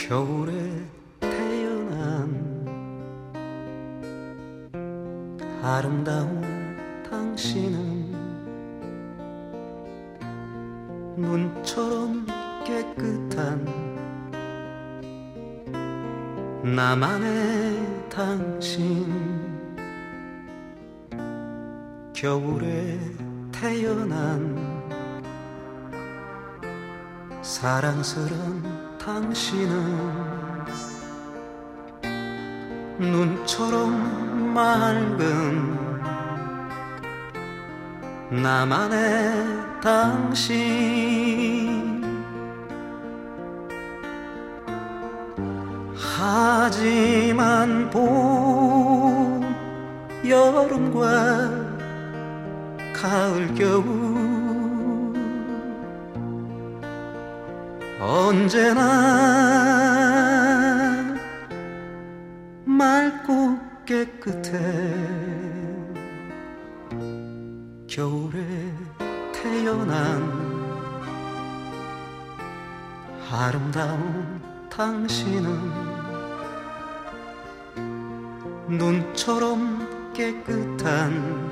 겨울에 태어난 아름다운 당신은 눈처럼 깨끗한 나만의 당신. 겨울에 태어난 사랑스런 당신은 눈처럼 맑은 나만의 당신. 하지만 봄, 여름과 가을, 겨울 언제나 맑고 깨끗해. 겨울에 태어난 아름다운 당신은 눈처럼 깨끗한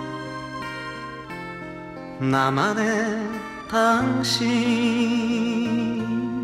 나만의 당신.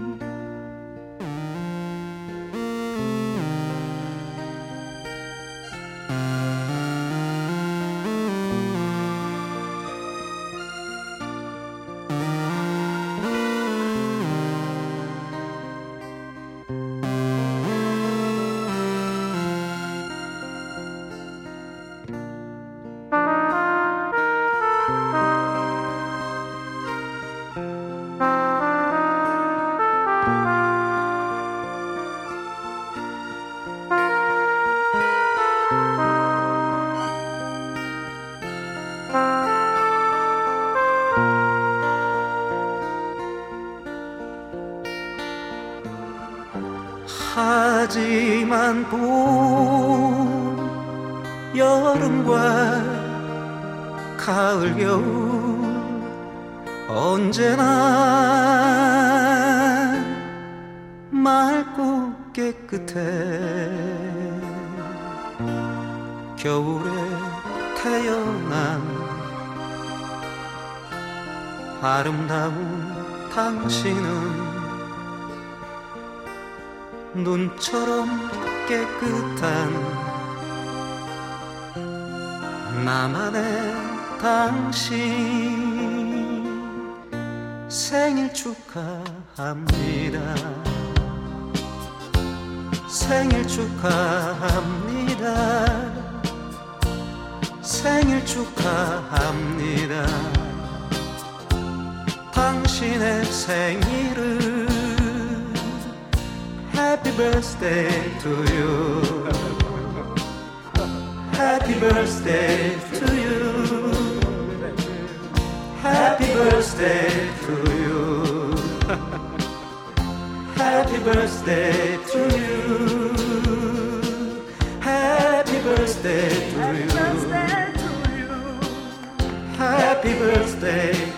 하지만 봄, 여름과 가을, 겨울 언제나 맑고 깨끗해. 겨울에 태어난 아름다운 당신은 눈처럼 깨끗한 나만의 당신. 생일 축하합니다. 생일 축하합니다. 생일 축하합니다. 당신의 생일을 Happy birthday to you. Happy birthday to you. Happy birthday to you. Happy birthday to you. Happy birthday to you. Happy birthday.